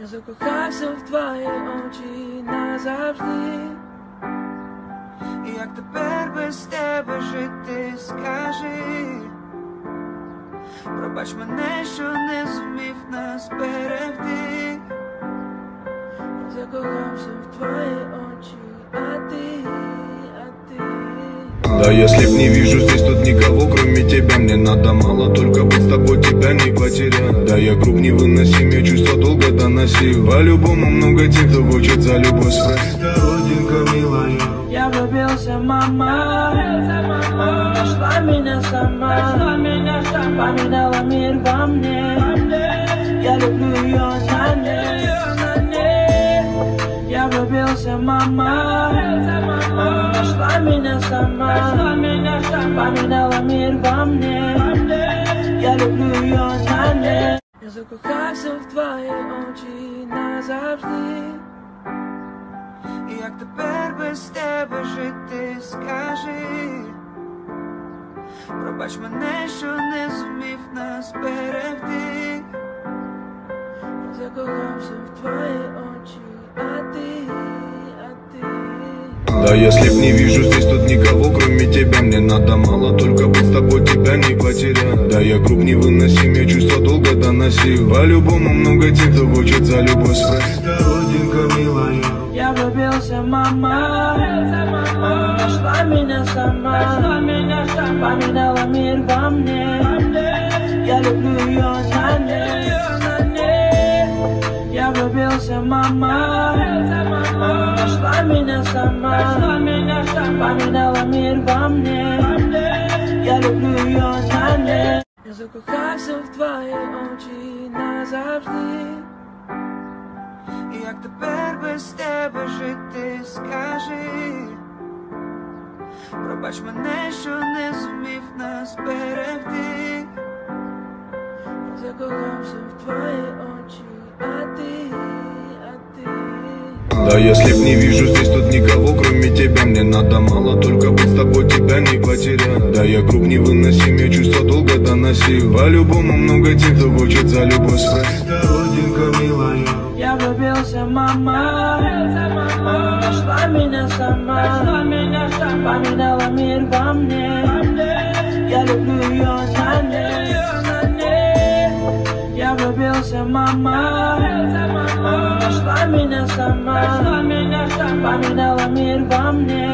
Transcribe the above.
Я закохався в твої очі назавжди. І як тепер без тебе жити, скажи. Пробач мене, що не зумів нас берегти. Я закохався в твої очі, а ти. Да, если б не вижу здесь тут никого, кроме тебя, мне надо мало, только быть с тобой, тебя не потерять. Да, я круг невыносим, я чувства долго доносил. По-любому много тех, кто хочет за любовь спросить. Да, родинка милая, я влюбился, мама. Она нашла меня сама, поменяла мир во мне. Я люблю ее на ней. Я влюбился, мама. Она нашла меня сама, поменяла мир во мне. Я люблю ее на ней. Я закохався в твої очі назавжди. І як тепер без тебе жити, скажи. Пробач мене, що не зумів нас берегти. Я закохався в твої очі, а ти. Да, если б не вижу здесь тут никого, кроме тебя, мне надо мало, только быть с тобой, тебя не потерять. Да, я круг невыносим, я чувства долго доносил. По-любому много тех, кто хочет за любовь спросить. Да, родинка милая, я влюбился, мама. Она нашла меня сама, поменяла мир во мне. Я люблю ее на ней. Я влюбился, мама. Она нашла меня сама, поменяла мир во мне. Я люблю ее на ней. Я закохався в твої очі назавжди. І як тепер без тебе жити, скажи. Пробач мене, що не зумів нас берегти. Я закохався в твої очі, а ти. Да, если б не вижу здесь тут никого, кроме тебя, мне надо мало, только быть с тобой, тебя не потерять. Да, я круг невыносим, я чувства долго доносил. По-любому много тех, кто хочет за любовь спросить. Да, родинка милая, я влюбился, мама. Она нашла меня сама, поменяла мир во мне. Я люблю ее на ней. Я влюбился, мама. Она нашла меня сама, поменяла мир во мне.